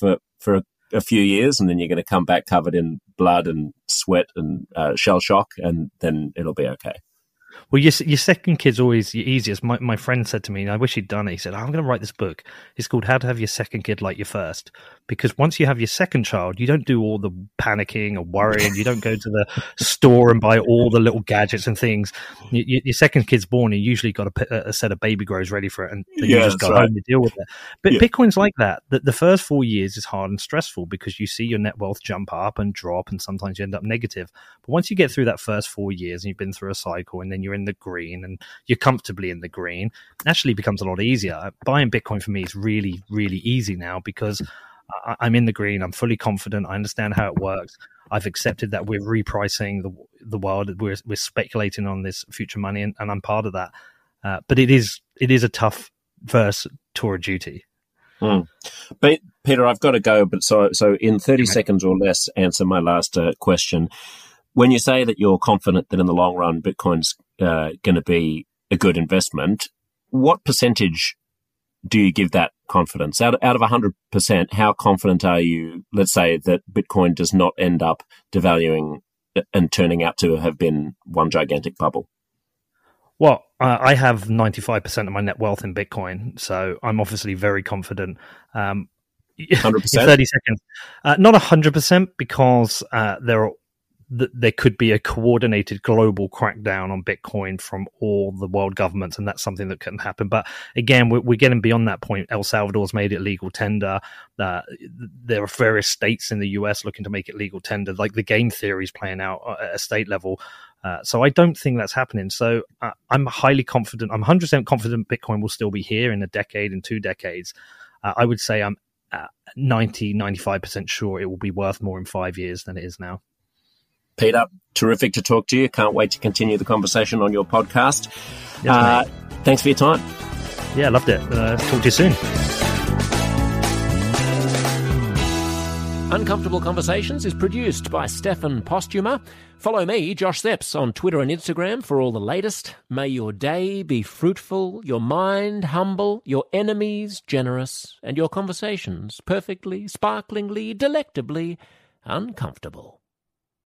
a few years, and then you're going to come back covered in blood and sweat and shell shock, and then it'll be okay. Well, your second kid's always your easiest. My friend said to me, and I wish he'd done it, he said, I'm going to write this book. It's called How to Have Your Second Kid Like Your First. Because once you have your second child, you don't do all the panicking or worrying. You don't go to the store and buy all the little gadgets and things. Your second kid's born, and you usually got a set of baby grows ready for it, and then you just go home and deal with it. But Bitcoin's like that. The first 4 years is hard and stressful because you see your net wealth jump up and drop, and sometimes you end up negative. But once you get through that first 4 years and you've been through a cycle, and then you're in the green and you're comfortably in the green, it actually becomes a lot easier. Buying Bitcoin for me is really, really easy now because I'm in the green. I'm fully confident. I understand how it works. I've accepted that we're repricing the world. We're speculating on this future money, and I'm part of that. But it is a tough first tour of duty. But Peter, I've got to go. But so in 30 seconds or less, answer my last question. When you say that you're confident that in the long run Bitcoin's going to be a good investment, what percentage do you give that confidence? Out of 100%, how confident are you, let's say, that Bitcoin does not end up devaluing and turning out to have been one gigantic bubble? Well, I have 95% of my net wealth in Bitcoin, so I'm obviously very confident. 100%? In 30 seconds. Not 100% because there could be a coordinated global crackdown on Bitcoin from all the world governments, and that's something that can happen. But again, we're getting beyond that point. El Salvador's made it legal tender. There are various states in the US looking to make it legal tender. Like the game theory is playing out at a state level. So I don't think that's happening. So I'm highly confident. I'm 100% confident Bitcoin will still be here in a decade, in 2 decades. I would say I'm 95% sure it will be worth more in 5 years than it is now. Peter, terrific to talk to you. Can't wait to continue the conversation on your podcast. Yes, thanks for your time. Yeah, I loved it. Talk to you soon. Uncomfortable Conversations is produced by Stefan Postuma. Follow me, Josh Szeps, on Twitter and Instagram for all the latest. May your day be fruitful, your mind humble, your enemies generous, and your conversations perfectly, sparklingly, delectably uncomfortable.